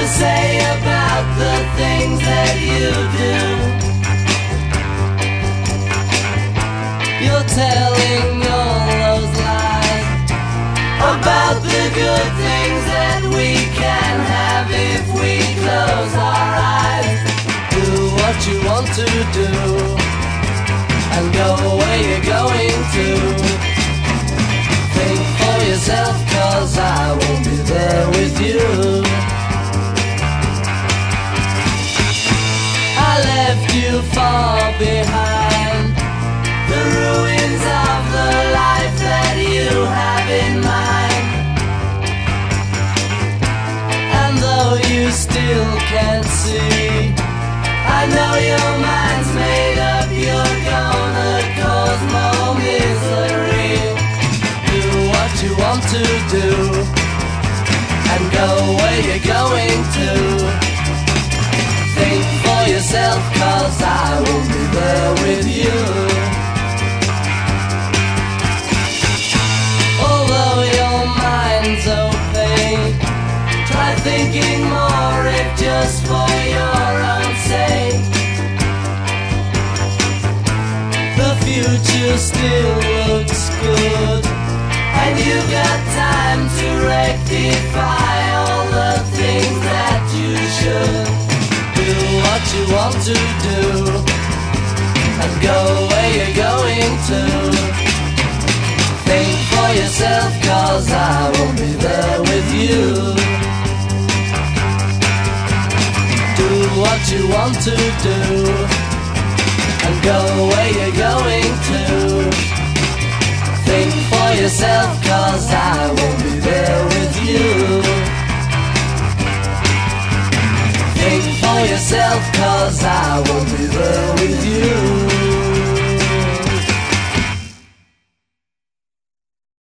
say about the things that you do. You're telling all those lies about the good things that we can have if we close our eyes. Do what you want to do and go where you're going to. Think for yourself, 'cause I won't be there with you. I left you far behind, the ruins of the life that you have in mind. And though you still can't see, I know your mind's made up, you're gonna cause more misery. Do what you want to do and go where you're going to. Think for yourself, 'cause I won't be there with you. Although your mind's opaque, try thinking more if just for your own sake. The future still looks good, and you got time to rectify all the things that you should. Do what you want to do and go where you're going to. Think for yourself, 'cause I won't be there with you. Do what you want to do and go where you're going to. Think for yourself, 'cause I won't be there with you. Think for yourself, 'cause I won't be there with you.